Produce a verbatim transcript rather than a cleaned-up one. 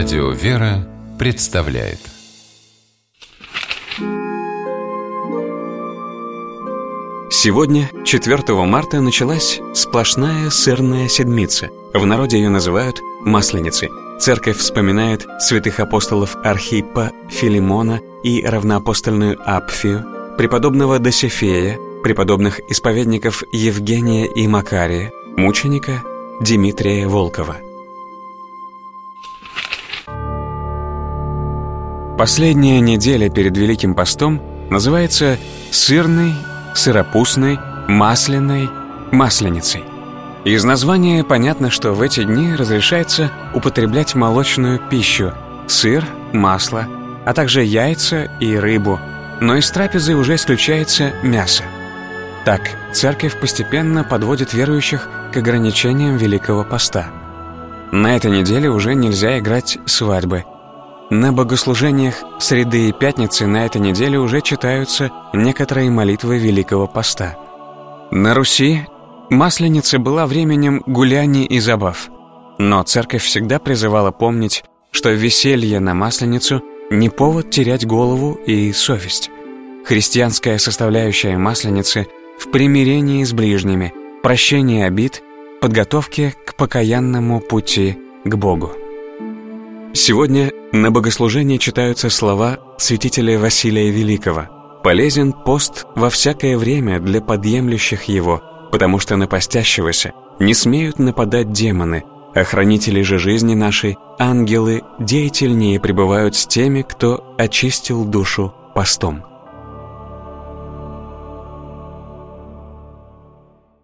Радио «Вера» представляет. Сегодня, четвёртого марта, началась сплошная сырная седмица. В народе ее называют Масленицей. Церковь вспоминает святых апостолов Архиппа, Филимона и равноапостольную Апфию, преподобного Досифея, преподобных исповедников Евгения и Макария, мученика Димитрия Волкова. Последняя неделя перед Великим постом называется сырной, сыропустной, масляной, масленицей. Из названия понятно, что в эти дни разрешается употреблять молочную пищу – сыр, масло, а также яйца и рыбу, но из трапезы уже исключается мясо. Так, церковь постепенно подводит верующих к ограничениям Великого поста. На этой неделе уже нельзя играть свадьбы. На богослужениях среды и пятницы на этой неделе уже читаются некоторые молитвы Великого поста. На Руси Масленица была временем гуляний и забав, но церковь всегда призывала помнить, что веселье на Масленицу не повод терять голову и совесть. Христианская составляющая Масленицы в примирении с ближними, прощении обид, подготовке к покаянному пути к Богу. Сегодня на богослужении читаются слова святителя Василия Великого: «Полезен пост во всякое время для подъемлющих его, потому что на постящегося не смеют нападать демоны, а хранители же жизни нашей, ангелы, деятельнее пребывают с теми, кто очистил душу постом».